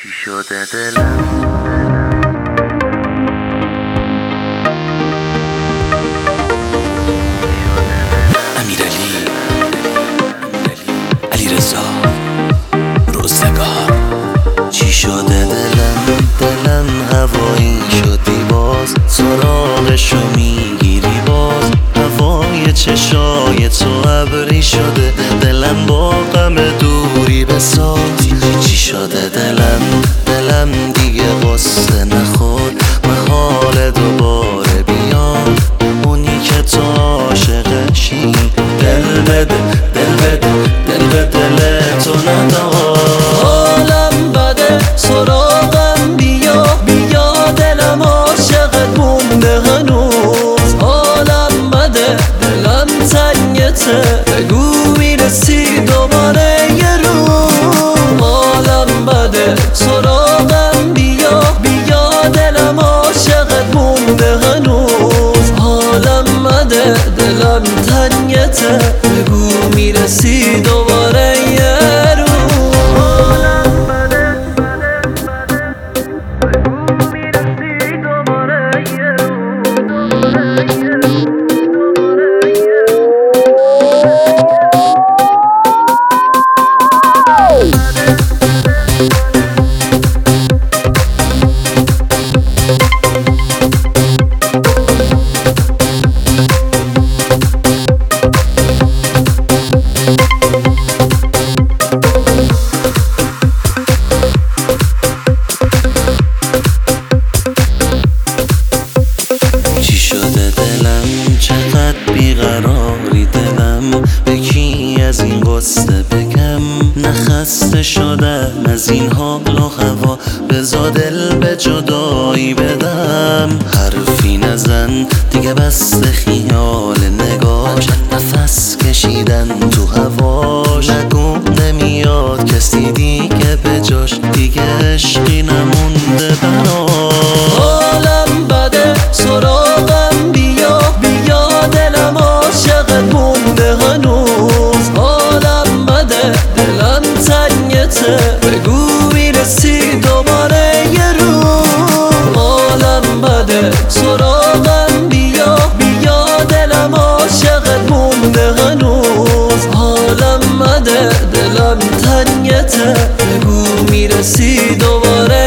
چی شده دلم امیرعلی علیرضا روزگار. چی شده دلم هوایی شدی باز سراغشو میگیری باز هوای چشای تو ابری شده دلم با غم دوری بساز. چی شده دلم دیگه قصه نخورد محال دوباره بیاد اونی که تو عاشقشی دل بده دل تو ندار. حالم بده سراغم بیا دلم عاشقت مونده هنوز. حالم بده دلم تنگته بگو میرسی دوباره یه روز. حالم بده سراغم بیا دلم عاشقت مونده هنوز. حالم بده دلم تنگته بگو میرسی دوباره یه روز. چقدر بیقراری دلم به کی از این قصه بگم. نخسته شدم از این حال و هوا بزا دل به جدایی بدم. حرفی نزن دیگه بسته خیال نگاش نفس کشیدن تو هواش. نگو نمیاد کسی دیگه به جاش دیگه عشقی نمونده براش. حالم بده سراغم بیا دلم عاشقت مونده هنوز. حالم بده دلم تنگته بگو میرسی دوباره یه روز. حالم بده سراغم بیا دلم عاشقت مونده هنوز. حالم بده دلم تنگته بگو میرسی دوباره